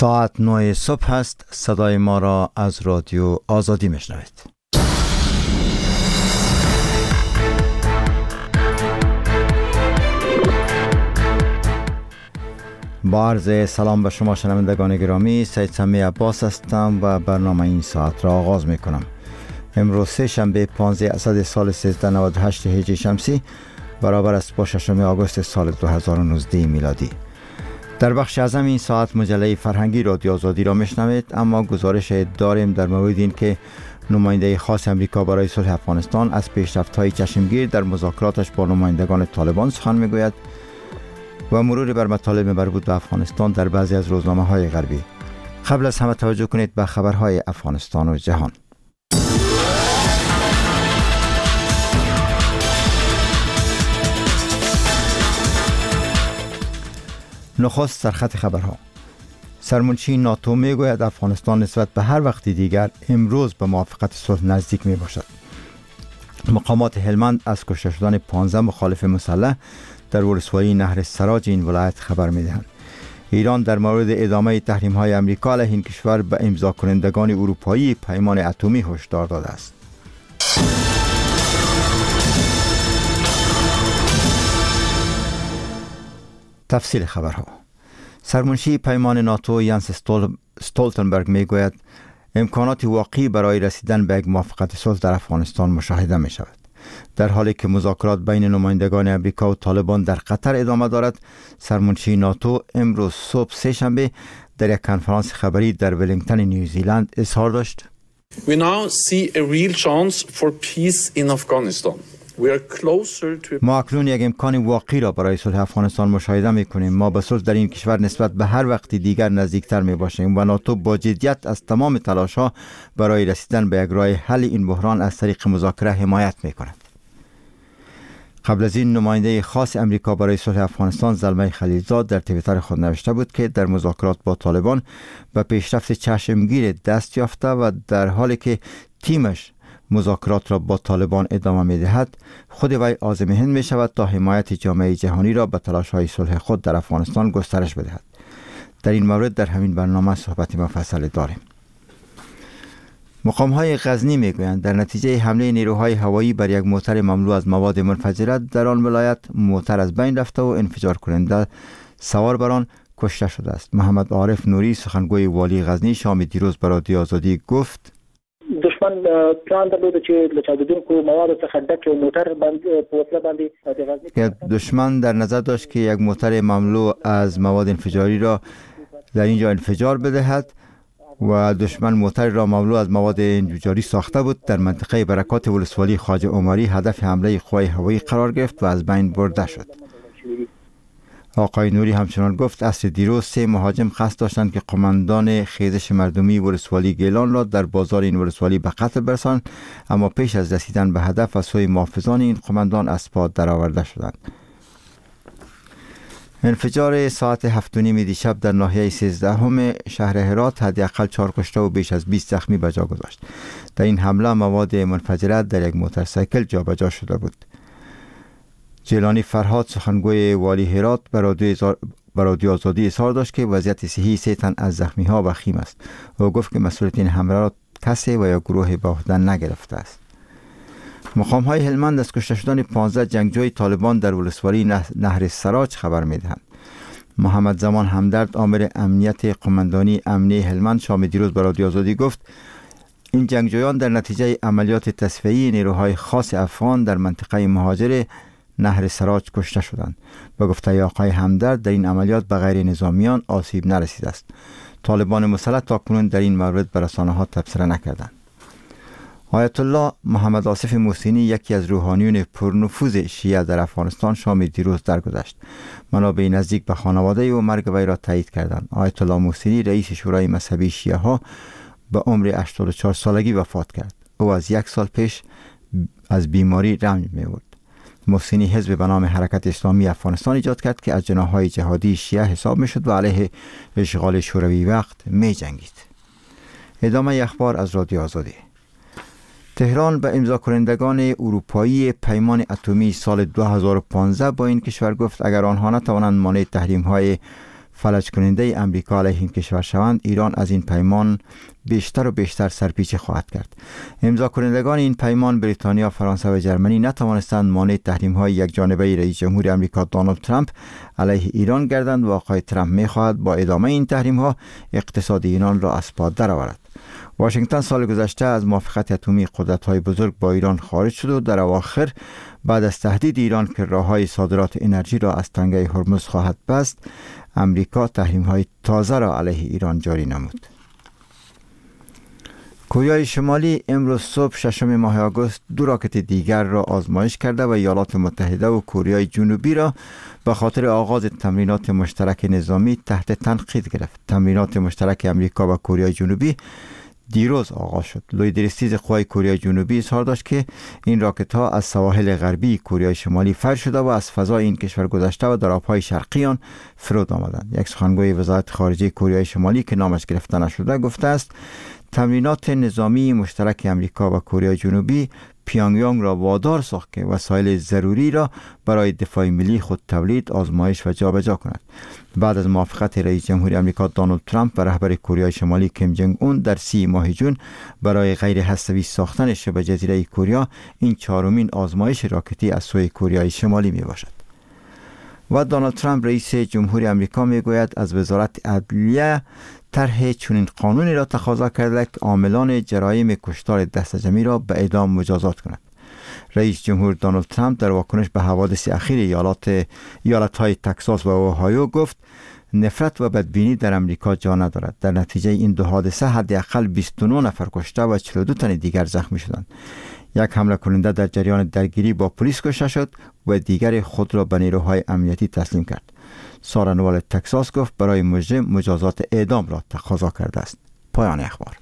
ساعت 9 صبح است. صدای ما را از رادیو آزادی میشنوید. با عرض سلام به شما شنوندگان گرامی، سید سمی عباس هستم و برنامه این ساعت را آغاز می کنم. امروز سه شنبه 15 اسد سال 1398 هجری شمسی برابر است با 6 آگوست سال 2019 میلادی. در بخش اعظم این ساعت مجله فرهنگی رادیو آزادی را میشنوید، اما گزارش داریم در مورد این که نماینده خاص امریکا برای صلح افغانستان از پیشرفت‌های چشمگیر در مذاکراتش با نمایندگان طالبان سخن میگوید و مرور بر مطالب مربوط به افغانستان در بعضی از روزنامه‌های غربی. قبل از همه توجه کنید به خبرهای افغانستان و جهان. نخست سرخط خبرها. سرمنشی ناتو میگوید افغانستان نسبت به هر وقت دیگر امروز به موافقت صلح نزدیک می باشد. مقامات هلمند از کشته شدن 15 مخالف مسلح در ولسوالی نهر سراج این ولایت خبر می دهند. ایران در مورد ادامه تحریم های امریکا علیه این کشور به امضا کنندگان اروپایی پیمان اتمی هشدار داده است. تفصیل خبرها. سرمنشی پیمان ناتو یانس استولتنبرگ میگوید امکانات واقعی برای رسیدن به یک موافقت صلح در افغانستان مشاهده می شود. در حالی که مذاکرات بین نمایندگان امریکا و طالبان در قطر ادامه دارد، سرمنشی ناتو امروز صبح سه شنبه در یک کنفرانس خبری در ولینگتن نیوزیلند اظهار داشت: We now see a real chance for peace in Afghanistan. ما اکنون یک امکان واقعی را برای صلح افغانستان مشاهده می‌کنیم. ما به صلح در این کشور نسبت به هر وقت دیگر نزدیکتر می‌باشیم و ناتو با جدیت از تمام تلاش‌ها برای رسیدن به یک راه حل این بحران از طریق مذاکره حمایت می‌کند. قبل از این نماینده خاص امریکا برای صلح افغانستان زلمه خلیلزاد در توییتر خود نوشته بود که در مذاکرات با طالبان به پیشرفت چشمگیر دست یافته و در حالی که تیمش مذاکرات را با طالبان ادامه می دهد، خود وی عازم هند می شود تا حمایت جامعه جهانی را به تلاش‌های صلح خود در افغانستان گسترش بدهد. در این مورد در همین برنامه صحبت مفصل داریم. مقام‌های غزنی می‌گویند در نتیجه حمله نیروهای هوایی بر یک موتر مملو از مواد منفجره در آن ولایت، موتر از بین رفته و انفجار کننده سوار بر آن کشته شده است. محمد عارف نوری سخنگوی والی غزنی شام دیروز به رادیو آزادی گفت: دشمن پلان درلوده چې لچاودونکو مواد څخه ډک موټر باندې په وسله باندې دشمن در نظر داشت که یک موتر مملو از مواد انفجاری را در اینجا انفجار بدهد و دشمن موتر را مملو از مواد انفجاری ساخته بود. در منطقه برکات ولسوالی خواجه عمری هدف حمله قوای هوایی قرار گرفت و از بین برده شد. آقای نوری همچنان گفت عصر دیروز 3 مهاجم قصد داشتند که قماندان خیزش مردمی ولسوالی گیلان را در بازار این ولسوالی به قتل برسانند، اما پیش از رسیدن به هدف از سوی محافظان این قماندان از پا درآورده شدند. انفجار ساعت 7:30 دیشب در ناحیه 13 شهر هرات حداقل 4 کشته و بیش از 20 زخمی به جا گذاشت. در این حمله مواد منفجره در یک موتورسیکل جابجا شده بود. جیلانی فرهاد سخنگوی والی هرات به رادیو آزادی اظهار داشت که وضعیت صحی 3 تن از زخمی ها وخیم است. او گفت که مسئولیت این حمله را کسی و یا گروه به عهده نگرفته است. مقام های هلمند از کشته شدن 15 جنگجوی طالبان در ولسوالی نهر سراج خبر می دهند. محمد زمان همدرد آمر امنیت قماندانی امنی هلمند شام دیروز به رادیو آزادی گفت این جنگجویان در نتیجه عملیات تصفیه‌ای نیروهای خاص افغان در منطقه مهاجر نهر سراج کشته شدند. به گفته آقای همدرد در این عملیات به غیر نظامیان آسیب نرسیده است. طالبان مسلح تاکنون در این مورد به رسانه‌ها تبصره نکردند. آیت الله محمد آصف محسنی یکی از روحانیون پرنفوذ شیعه در افغانستان شام دیروز درگذشت. منابع نزدیک به خانواده او مرگ وی را تایید کردند. آیت الله محسنی رئیس شورای مذهبی شیعه ها به عمر 84 سالگی وفات کرد. او از 1 سال پیش از بیماری رنج می‌برد. محسنی حزب به نام حرکت اسلامی افغانستان ایجاد کرد که از جناح‌های جهادی شیعه حساب می‌شد و علیه اشغال شوروی وقت می‌جنگید. ادامه اخبار از رادیو آزادی. تهران به امضا کنندگان اروپایی پیمان اتمی سال 2015 با این کشور گفت اگر آنها نتوانند مانع تحریم‌های فلج کننده امریکا علیه این کشور شوند، ایران از این پیمان بیشتر و بیشتر سرپیچی خواهد کرد. امضا کنندگان این پیمان بریتانیا، فرانسه و جرمنی نتوانستند مانع تحریم‌های یکجانبه رئیس جمهور آمریکا دونالد ترامپ علیه ایران گردند و آقای ترامپ می‌خواهد با ادامه این تحریم‌ها اقتصاد ایران را از پا درآورد. واشنگتن سال گذشته از موافقت اتمی قدرت‌های بزرگ با ایران خارج شد و در اواخر بعد از تهدید ایران که راه‌های صادرات انرژی را از تنگه هرمز خواهد بست، امریکا تحریم‌های تازه را علیه ایران جاری نمود. کره شمالی امروز صبح 6 ماه آگوست 2 راکت دیگر را آزمایش کرده و ایالات متحده و کره جنوبی را به خاطر آغاز تمرینات مشترک نظامی تحت تنقید گرفت. تمرینات مشترک امریکا و کره جنوبی دیروز آغاز شد. لویدرستیز قوای کره جنوبی اظهار داشت که این راکت ها از سواحل غربی کره شمالی فر شده و از فضای این کشور گذشته و در آبهای شرقی آن فرود آمدند. یک سخنگوی وزارت خارجه کره شمالی که نامش گرفته نشده گفته است تمرینات نظامی مشترک امریکا و کره جنوبی پیانگیانگ را وادار ساخت که وسایل ضروری را برای دفاع ملی خود تولید، آزمایش و جابجا کند. بعد از موافقت رئیس جمهور آمریکا دونالد ترامپ و رهبر کره شمالی کیم جنگ اون در 30 ماه جون برای غیر هسته‌ای ساختن شبه جزیره کره، این 4مین آزمایش راکتی از سوی کره شمالی می باشد. و دونالد ترامپ رئیس جمهور آمریکا می گوید از وزارت عدلیه طرح چنین قانونی را تقاضا کرده که عاملان جرایم کشتار دست جمعی را به اعدام مجازات کند. رئیس جمهور دونالد ترامپ در واکنش به حوادث اخیر ایالت‌های تگزاس و اوهایو گفت نفرت و بدبینی در امریکا جا ندارد. در نتیجه این 2 حادثه حداقل 29 نفر کشته و 42 تن دیگر زخمی شدند. یک حمله کننده در جریان درگیری با پلیس کشته شد و دیگر خود را به نیروهای امنیتی تسلیم کرد. سارا نوال تگزاس گفت برای مجرم مجازات اعدام را تقاضا کرده است. پایان اخبار.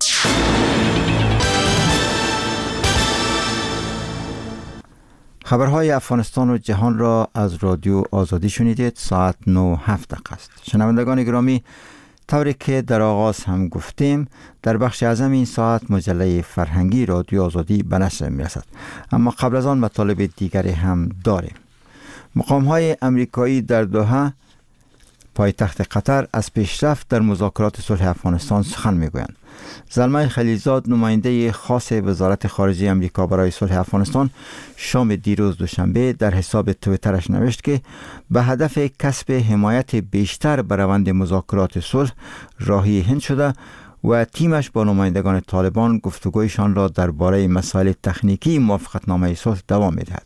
خبرهای افغانستان و جهان را از رادیو آزادی شنیدید. ساعت 9:07 است. شنوندگان گرامی، طوری که در آغاز هم گفتیم در بخش اعظم این ساعت مجله فرهنگی رادیو آزادی به نشر می‌رسد، اما قبل از آن مطالب دیگری هم داریم. مقام‌های امریکایی در دوحه پایتخت قطر از پیشرفت در مذاکرات صلح افغانستان سخن میگویند. زلمه خلیلزاد نماینده خاص وزارت خارجه امریکا برای صلح افغانستان شام دیروز دوشنبه در حساب توییترش نوشت که به هدف کسب حمایت بیشتر بر روند مذاکرات صلح راهی هند شده و تیمش با نمایندگان طالبان گفتگویشان را درباره مسائل تکنیکی موافقتنامه صلح دوام می‌دهد.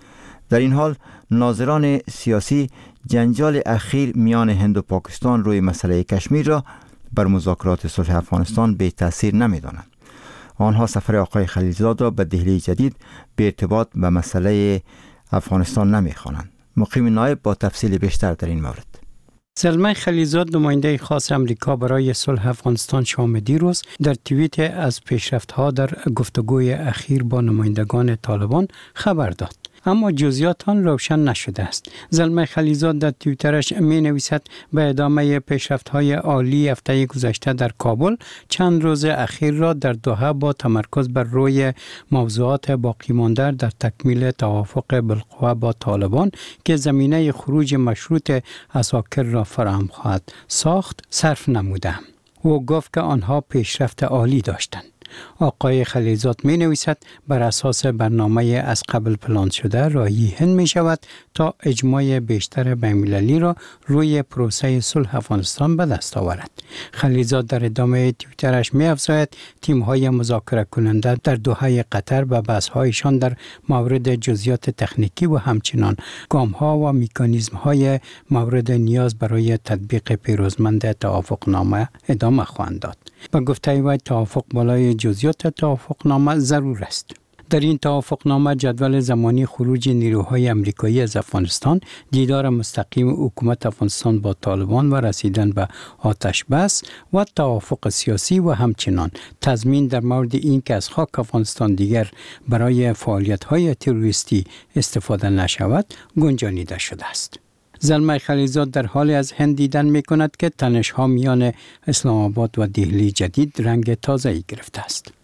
در این حال ناظران سیاسی جنجال اخیر میان هند و پاکستان روی مسئله کشمیر را بر مذاکرات صلح افغانستان بی تأثیر نمی‌دانند. آنها سفر آقای خلیلزاد را به دهلی جدید به ارتباط به مسئله افغانستان نمی‌خوانند. مقیم نایب با تفصیل بیشتر در این مورد. زلمه خلیلزاد نماینده خاص امریکا برای صلح افغانستان شام دیروز در توییت از پیشرفت‌ها در گفتگوی اخیر با نمایندگان طالبان خبر داد، اما جزئیات آن روشن نشده است. زلمه خلیلزاد در توییترش می نویسد به ادامه پیشرفت‌های عالی هفته گذشته در کابل، چند روز اخیر را در دوحه با تمرکز بر روی موضوعات باقی مانده در تکمیل توافق بالقوه با طالبان که زمینه خروج مشروط عساکر را فراهم خواهد ساخت صرف نمودم. او گفت که آنها پیشرفت عالی داشتند. آقای خلیلزاد می نویسد بر اساس برنامه از قبل پلان شده راهی هند می شود تا اجماع بیشتر بین‌المللی را روی پروسه صلح افغانستان به دست آورد. خلیلزاد در ادامه توییترش می افزاید تیم‌های مذاکره کننده در دوحه قطر به بحث‌هایشان در مورد جزئیات تکنیکی و همچنان گام‌ها و مکانیزم‌های مورد نیاز برای تطبیق پیروزمند توافقنامه ادامه خواهند داد. با گفته وی توافق بالای جزئیات توافقنامه ضرور است. در این توافقنامه جدول زمانی خروج نیروهای امریکایی از افغانستان، دیدار مستقیم حکومت افغانستان با طالبان و رسیدن به آتش بس و توافق سیاسی و همچنان تضمین در مورد این که از خاک افغانستان دیگر برای فعالیت‌های تروریستی استفاده نشود گنجانیده شده است. زلمه خلیلزاد در حال از هند دیدن می کند که تنش‌ها میان اسلام آباد و دهلی جدید رنگ تازه‌ای گرفته است.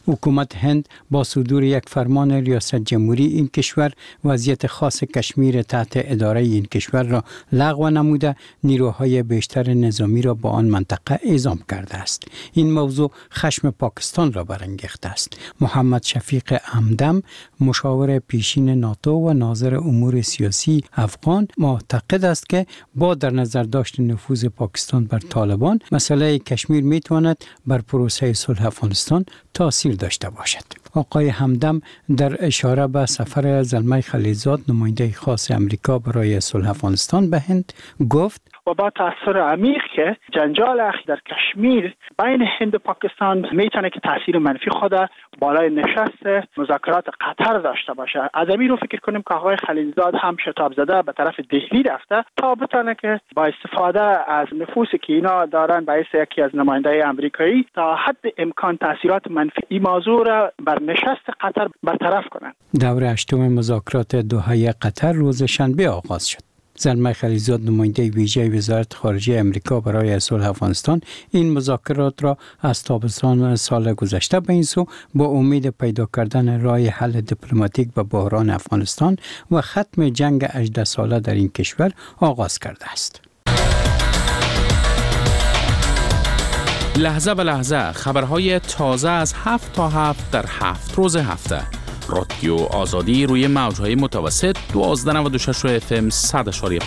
حکومت هند با صدور یک فرمان ریاست جمهوری این کشور وضعیت خاص کشمیر تحت اداره این کشور را لغو نموده نیروهای بیشتر نظامی را با آن منطقه اعزام کرده است. این موضوع خشم پاکستان را برانگیخته است. محمد شفیق همدم مشاور پیشین ناتو و ناظر امور سیاسی افغان معتقد است که با در نظر داشت نفوذ پاکستان بر طالبان مسئله کشمیر میتواند بر پروسه صلح افغانستان تاثیر داشته باشد. آقای همدم در اشاره به سفر زلمه خلیلزاد نماینده خاص امریکا برای صلح افغانستان به هند گفت و با تاثیر عمیق که جنجال اخیر در کشمیر بین هند و پاکستان میتونه که تاثیر منفی خود بالای نشست مذاکرات قطر داشته باشه. از این رو فکر کنیم که آقای خلیلزاد هم شتاب زده به طرف دهلی رفته تا بتونه که با استفاده از نفوذی که اینا دارن باعث یکی از نماینده آمریکایی تا حد امکان تاثیرات منفی این موضوع را بر نشست قطر برطرف کنند. دوره هشتم مذاکرات دوحه قطر روز شنبه آغاز شد. زلمه خلیلزاد نماینده ویژه وزارت خارجه امریکا برای صلح افغانستان این مذاکرات را از تابستان سال گذشته به این سو با امید پیدا کردن راه حل دیپلماتیک به بحران افغانستان و ختم جنگ 18 ساله در این کشور آغاز کرده است. لحظه به لحظه خبرهای تازه از 7 تا 7 در 7 روز هفته. رادیو آزادی روی موج‌های متوسط 1296 FM 100.5.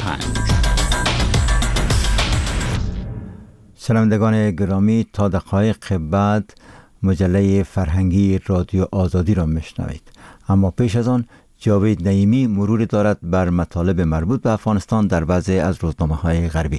شنوندگان گرامی، تا دقایق بعد مجله فرهنگی رادیو آزادی را میشنوید. اما پیش از آن جاوید نعیمی مرور دارد بر مطالب مربوط به افغانستان در بعضی از روزنامه‌های غربی.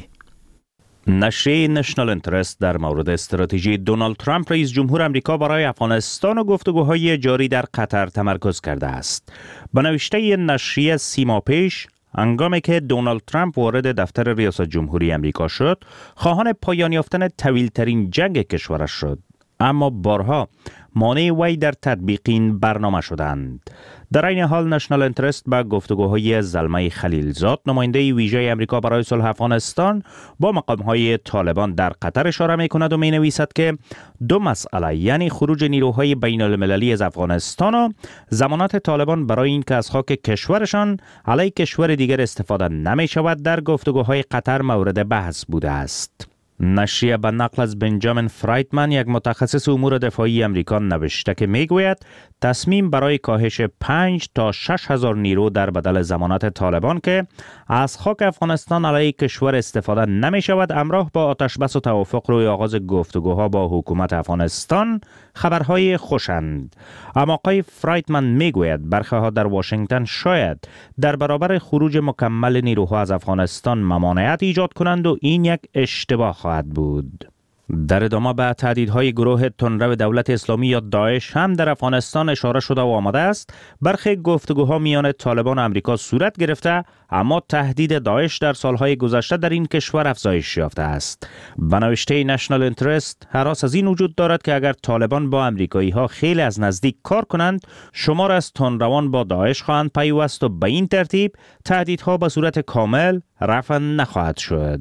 نشریه نشنال اینترست در مورد استراتژی دونالد ترامپ رئیس جمهور آمریکا برای افغانستان و گفتگوهای جاری در قطر تمرکز کرده است. به نوشته نشریه 30 ماه پیش، هنگامی که دونالد ترامپ وارد دفتر ریاست جمهوری آمریکا شد، خواهان پایان یافتن طویل‌ترین جنگ کشورش شد، اما بارها مانع وی در تطبیق این برنامه شدند. در این حال نشنال اینترست با گفتگوهای زلمه خلیلزاد نماینده ویژه آمریکا برای صلح افغانستان با مقامهای طالبان در قطر اشاره می‌کند و می‌نویسد که دو مسئله، یعنی خروج نیروهای بین المللی از افغانستان و ضمانت طالبان برای اینکه از خاک کشورشان علیه کشور دیگر استفاده نمی‌شود، در گفتگوهای قطر مورد بحث بوده است. نشریه به نقل از بنجامین فرایتمن، یک متخصص امور دفاعی امریکا، نوشته که میگوید تصمیم برای کاهش 5 تا 6 هزار نیرو در بدل ضمانت طالبان که از خاک افغانستان علیه کشور استفاده نمی شود همراه با آتشبس و توافق روی آغاز گفتگوها با حکومت افغانستان خبرهای خوشند. اما آقای فرایتمن میگوید برخی ها در واشنگتن شاید در برابر خروج مکمل نیروها از افغانستان ممانعت ایجاد کنند و این یک اشتباه خواهد بود. در ادامه به تهدیدهای گروه تندرو دولت اسلامی یا داعش هم در افغانستان اشاره شده و آمده است. برخی گفتگوها میان طالبان و آمریکا صورت گرفته، اما تهدید داعش در سالهای گذشته در این کشور افزایش یافته است. به نوشته نشنال اینترست، هراس از این وجود دارد که اگر طالبان با آمریکایی ها خیلی از نزدیک کار کنند، شمار از تندروان با داعش خواهند پیوست و به این ترتیب تهدیدها به صورت کامل رفع نخواهد شد.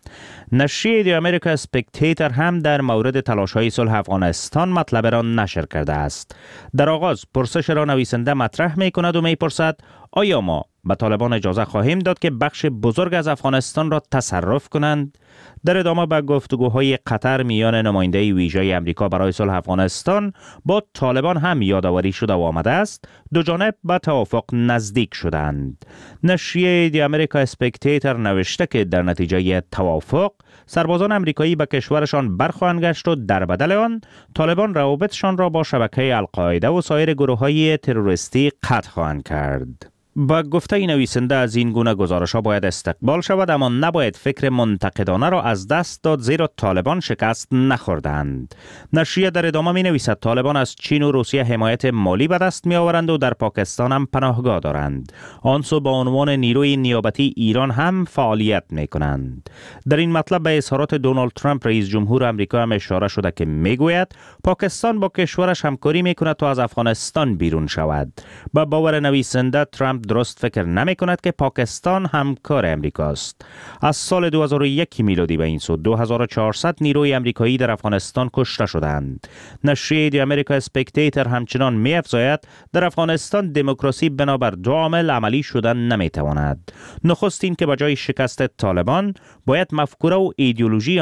نشریه دی امریکا اسپکتیتر هم در مورد تلاش‌های صلح افغانستان مطلب را نشر کرده است. در آغاز پرسش را نویسنده مطرح می‌کند و می‌پرسد آیا ما به طالبان اجازه خواهیم داد که بخش بزرگ از افغانستان را تصرف کنند؟ در ادامه به گفتگوهای قطر میان نماینده ویژه آمریکا برای صلح افغانستان با طالبان هم یادآوری شده و آمده است دو جانب به توافق نزدیک شدند. نشریه دی امریکا اسپکتیتر نوشته که در نتیجه توافق سربازان آمریکایی به کشورشان برخواهند گشت و در بدل آن طالبان روابطشان را با شبکه القاعده و سایر گروه‌های تروریستی قطع خواهند کرد. با گفته نویسنده از این گونه گزارش‌ها باید استقبال شود، اما نباید فکر منتقدانه را از دست داد، زیرا طالبان شکست نخوردند. نشریه در ادامه می‌نویسد طالبان از چین و روسیه حمایت مالی به دست می‌آورند و در پاکستان هم پناهگاه دارند. آنسو با عنوان نیروی نیابتی ایران هم فعالیت می‌کنند. در این مطلب به اظهارات دونالد ترامپ رئیس جمهور آمریکا هم اشاره شده که می‌گوید پاکستان با کشورش همکاری می‌کند تا از افغانستان بیرون شود. با باور نویسنده ترامپ درست فکر نمی کند که پاکستان همکار امریکاست. از سال 2001 میلادی به این سو 2400 نیروی امریکایی در افغانستان کشته شدند. نشریه دی امریکا اسپکتیتر همچنان می‌افزاید در افغانستان دموکراسی بنابر دو عامل عملی شدن نمیتواند. نخست این که بجای شکست طالبان باید مفکوره و ایدئولوژی